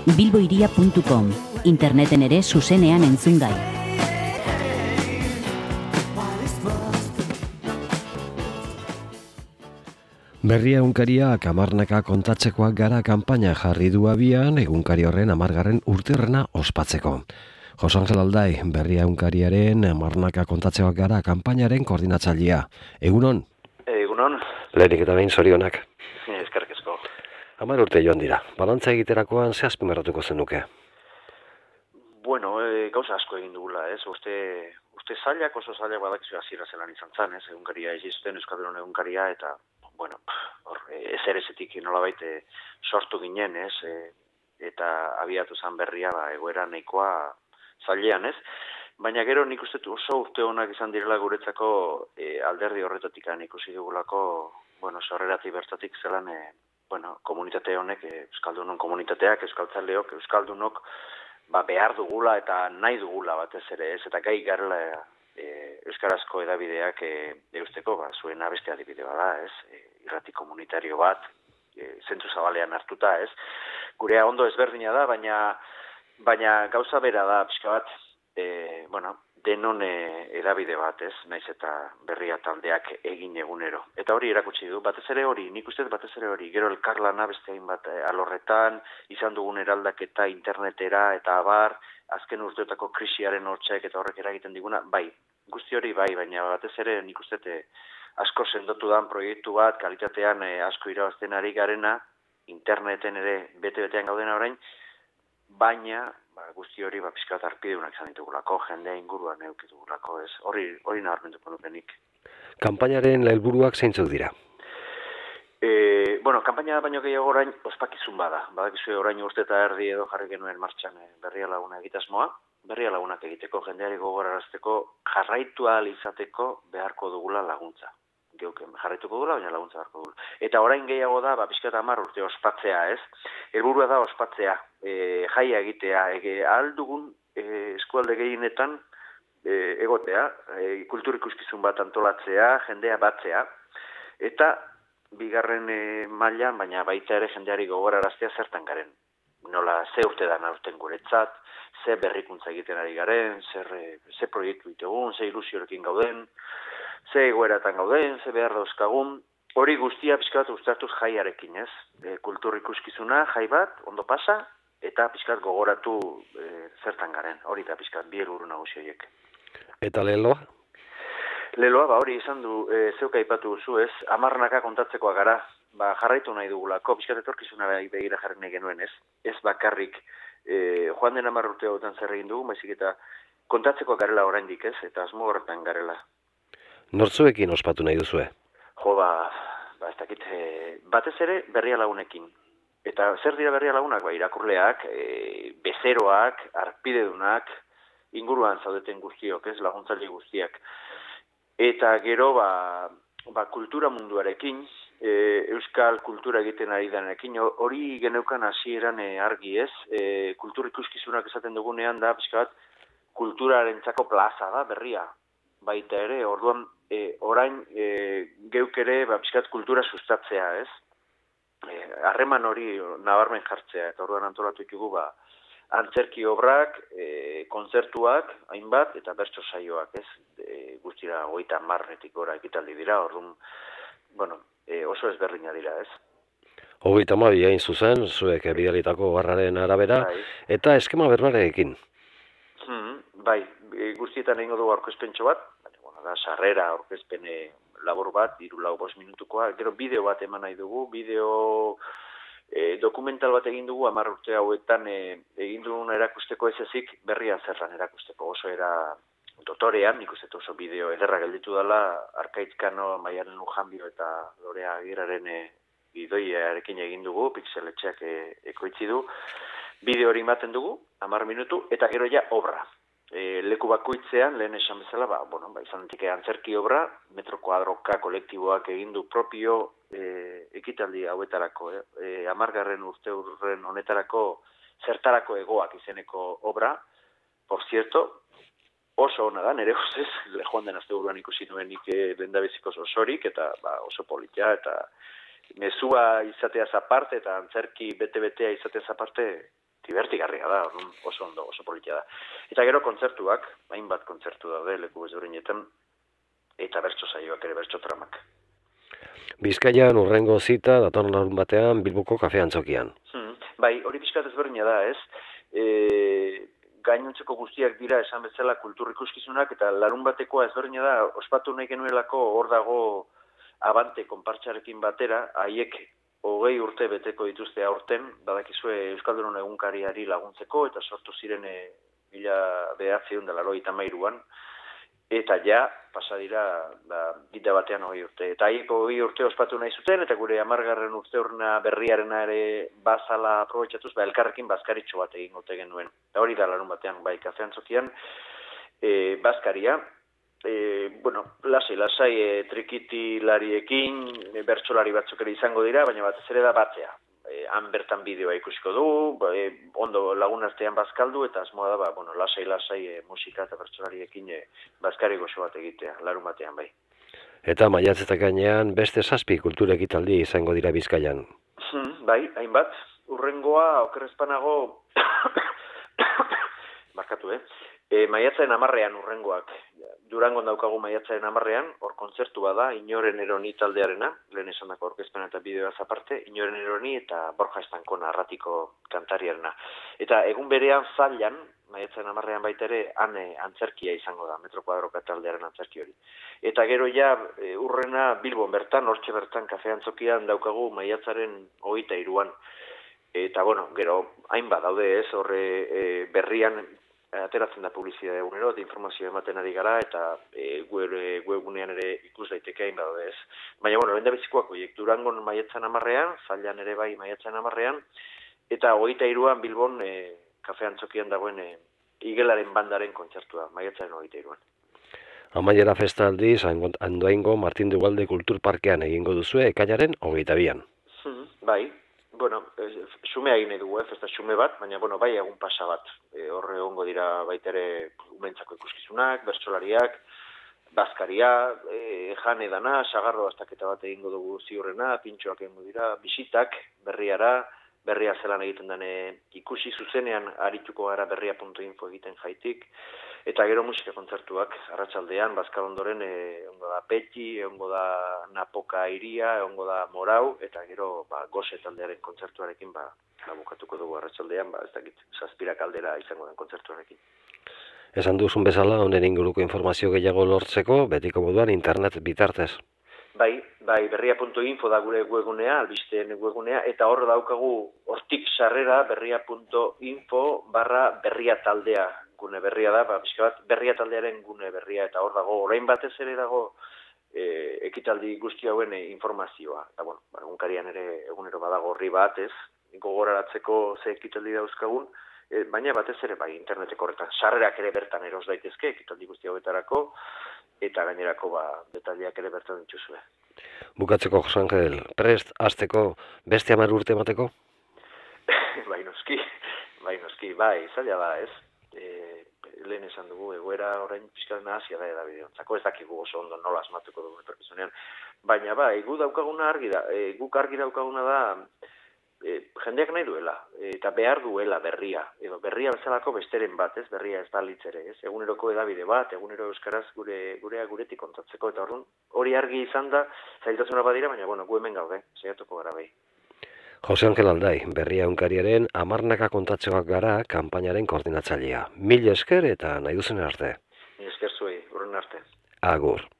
bilboiria.com, interneten ere zuzenean entzungai. Berria egunkariak hamarnaka kontatzekoak gara kanpaina jarri du abian egunkari horren 10. urteurrena ospatzeko. Jose Angel Aldai, berria egunkariaren hamarnaka kontatzekoak gara kanpainaren koordinatzailea. Egunon? Egunon. Lehenik eta behin zorionak. Eskerrik asko. 10 urte joan dira. Balantza egiterakoan ze azpimarratuko zenuke? Bueno, gauza asko egin dugula, ez? Uste zailak, oso zailak badakizu hasiera zelan izan zen, ez? Egunkaria egizten, Euskaldun egunkaria, eta, bueno, ezerezetik nolabait sortu ginen, ez? Eta abiatu zen berria, egoera nahikoa zailean, ez? Baina gero nik uste oso urte honak izan direla guretzako alderdi horretatik ikusi dugulako, bueno, sorreratik bertatik zelan, komunitate honek, Euskaldunon komunitateak, euskaltzaleok, euskaldunok, behar dugula eta nahi dugula batez ere, ez? Eta gai garela euskarazko edabideak eusteko, zuen abeste adibide bada, ez? Irrati komunitario bat, zentzu zabalean hartuta, ez? Gurea ondo ezberdina da, baina gauza bera da, pixka bat, denon edabide bat, ez? Naiz eta berria taldeak egin egunero. Eta hori erakutsi du, batez ere hori, nik uste batez ere hori, gero elkarlana beste hainbat alorretan, izan dugun eraldaketa internetera eta abar, azken urteotako krisiaren hortxaek eta horrek eragiten diguna, bai, guzti hori bai, baina batez ere nik uste asko sendotu dan proiektu bat, kalitatean asko irabazten ari garena, interneten ere bete-betean gaudena orain, baina guzti hori pixkat arpideunak izan ditugulako, jendea inguruan eukitugulako, ez? Hori nabarmentuko nukenik. Kanpainaren helburuak zeintzuk dira? Kanpaina baino gehiago orain ospakizun bada. Badakizu orain urte eta erdi edo jarri genuen martxan berria laguna egitasmoa. Berria lagunak egiteko, jendeari gogorarazteko, jarraitu ahal izateko beharko dugula laguntza. Geuken jarraituko dugula, baina laguntza beharko dugula. Eta orain gehiago da, pixkat 10 urte ospatzea, ez? Helburua da ospatzea, jaia egitea, ahal dugun eskualde gehienetan egotea, kultur ikuskizun bat antolatzea, jendea batzea, eta bigarren mailan, baina baita ere jendeari gogoraraztea zertan garen. Nola, ze urte da aurten guretzat, ze berrikuntza egiten ari garen, ze proiektu ditugun, ze ilusiorekin gauden, ze egoeratan gauden, ze behar dauzkagun, hori guztia pixkat uztartuz jaiarekin, ez? Kultur ikuskizuna, jai bat, ondo pasa, eta pixkat gogoratu zertan garen, hori da pixkat bi helburu nagusi horiek. Eta leloa? Leloa, hori izan du, zeuk aipatu duzu, ez? Hamarnaka kontatzekoa gara, jarraitu nahi dugulako, pixkat etorkizuna begira jarri nahi genuen, ez? Ez bakarrik, joan den 10 urte hauetan zer egin dugu, baizik eta kontatzekoa garela oraindik, ez? Eta asmo horretan garela. Nortzuekin ospatu nahi duzue? Ez dakit, batez ere berria lagunekin. Eta zer dira berria lagunak? Irakurleak, bezeroak, arpidedunak, inguruan zaudeten guztiok, ez? Laguntzaile guztiak. Eta gero, kultura munduarekin, euskal kultura egiten ari denekin, hori geneukan hasieran argi, ez? Kultur ikuskizunak esaten dugunean da, pixka bat, kulturarentzako plaza da, berria. Baita ere, orduan, orain geuk ere, pixkat kultura sustatzea, ez? Harreman hori nabarmen jartzea, eta orduan antolatu ditugu, antzerki obrak, kontzertuak, hainbat, eta bertso saioak, ez? Guztira 30 gora ekitaldi dira, orduan, oso ezberdina dira, ez? 32 hain zuzen, zuek bidalitako barraren arabera, eta eskema berbarekin. Bai, guztietan egingo dugu aurkezpentxo bat, da sarrera aurkezpen labor bat, 3-5 minutukoa, gero bideo bat eman nahi dugu, bideo dokumental bat egin dugu, 10 urte hauetan egin dugun erakusteko ez ezik berria zerran erakusteko, oso era dotorean, nik uste oso bideo ederra gelditu dela, Arkaitzkano, Maialen Lujanbio eta Lorea Agirraren gidoiarekin egin dugu, pixeletxeak ekoitzi du, bideo hori ematen dugu, 10 minutu, eta gero ja obra. Leku bakoitzean, lehen esan bezala, izan daiteke antzerki obra, metro kuadroka kolektiboak egin du propio ekitaldi hauetarako, 10. urteurren honetarako zertarako egoak izeneko obra, por cierto, oso ona da, nire ustez, joan den asteburuan ikusi nuenik lehendabizikoz osorik, eta oso politia, eta mezua izateaz aparte, eta antzerki bete-betea izateaz aparte, divertigarria da, oso ondo, oso politia da. Eta gero kontzertuak, hainbat kontzertu daude leku ezberdinetan, eta bertso saioak ere, bertso tramak. Bizkaian urrengo zita datorren larun batean Bilboko kafe antzokian. Bai, hori pixkat ezberdina da, ez? Gainontzeko guztiak dira esan bezala kultur ikuskizunak, eta larun batekoa ezberdina da, ospatu nahi genuelako hor dago Abante konpartxarekin batera, haiek 20 urte beteko dituzte aurten, badakizue Euskaldunon egunkariari laguntzeko, eta sortu ziren 1983an, eta ja, pasa dira, bita batean 20 urte. Eta haiek 20 urte ospatu nahi zuten, eta gure 10. urteurrena berriarena ere bazala aprobetxatuz, elkarrekin bazkaritxo bat egin gote genuen. Eta hori da larun batean, bai, kafe antzokian, bazkaria, lasai trikitilariekin, bertsolari batzuk ere izango dira, baina batez ere da batzea. Han bertan bideoa ikusiko du, ondo lagun artean bazkaldu, eta asmoa da, lasai musika eta bertsolariekin bazkari goxo bat egitea, larun batean bai. Eta maiatzetak gainean beste 7 kultur ekitaldi izango dira Bizkaian. Bai, hainbat, urrengoa, okerrezpanago, markatu, maiatzaren 10ean urrengoak. Durangon daukagu maiatzaren 10ean, hor kontzertua da, Inoren Eroni taldearena, lehen esandako aurkezpena eta bideoaz aparte, Inoren Eroni eta Borja Estankona arratiko kantariarena. Eta egun berean Zallan, maiatzaren 10ean baita ere, han antzerkia izango da, Metro Kuadroka taldearen antzerki hori. Eta gero ja, urrena Bilbon bertan, hortxe bertan, kafe antzokian daukagu maiatzaren 23an. Eta, gero, hainbat daude ez, horre berrian, ateratzen da publizitatea egunero, eta informazioa ematen ari gara, eta webgunean ere ikus daiteke hain daude ez. Baina, lehen da bizikoak horiek, Durangon maiatzaren 10ean, Zallan ere bai maiatzaren 10ean, eta 23an Bilbon kafe antzokian dagoen Igelaren bandaren kontzertua, maiatzaren 23an. Amaiera festa aldiz, Andoaingo Martin de Ugalde Kulturparkean egingo duzue ekainaren 22an. Bai. Xumea egin dugu, festa xume bat, baina, bai, egun pasa bat. Horre egongo dira baitere umentzako ikuskizunak, bertsolariak, bazkaria, jan edana, sagarro bastaketa bat egingo dugu ziurrena, pintxoak egingo dira, bisitak, berria zelan egiten den ikusi zuzenean arituko gara berria.info egiten jaitik, eta gero musika kontzertuak, arratsaldean, bazkalondoren, egongo da Peti, egongo da Napoka Iria, egongo da Morau, eta gero Gose taldearen kontzertuarekin bukatuko dugu arratsaldean, ez dakit, 7 aldera izango den kontzertuarekin. Esan duzun bezala, honen inguruko informazio gehiago lortzeko, betiko moduan internet bitartez. Bai, berria.info da gure webgunea, albisteen webgunea, eta hor daukagu hortik sarrera berria.info/berria taldea gune berria da, berria taldearen gune berria, eta hor dago, orain batez ere dago ekitaldi guzti hauen informazioa. Eta, egunkarian ere egunero badago horri bat, ez, gogoraratzeko ze ekitaldi dauzkagun, baina batez ere bai interneteko horretan, sarrerak ere bertan eros daitezke, ekitaldi guzti hauetarako, eta gainerako detaileak ere bertan dituzue. Bukatzeko, Jose Angel, prest hasteko beste 10 urte emateko? Bai, noski, zaila da, ez? Lehen esan dugu, egoera orain pixkat nahazia da edabideentzako, ez dakigu oso ondo nola asmatuko dugu etorkizunean. Baina guk argi daukaguna da, jendeak nahi duela, eta behar duela berria, edo berria bezalako besteren bat, ez, berria ez balitz ere, ez, eguneroko edabide bat, egunero euskaraz guretik kontatzeko, eta hori argi izan da, zailtasuna badira, baina, gu hemen gaude, saiatuko gara bai. Jose Angel Aldai, berria egunkariaren 10 kontatzekoak gara kanpainaren koordinatzailea. 1000 esker eta nahi duzen arte. 1000 esker zuei, urren arte. Agur.